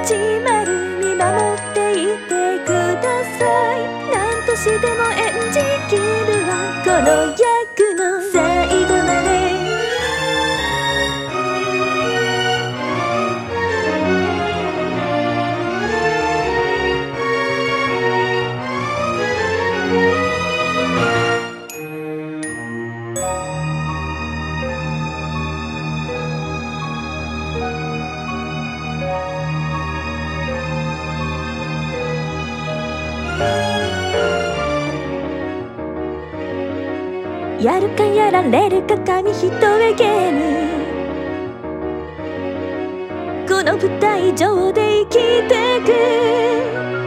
10見守っていてください。何としても演じきるわ、この役の最後まで。やるかやられるか紙一重ゲーム、この舞台上で生きてく。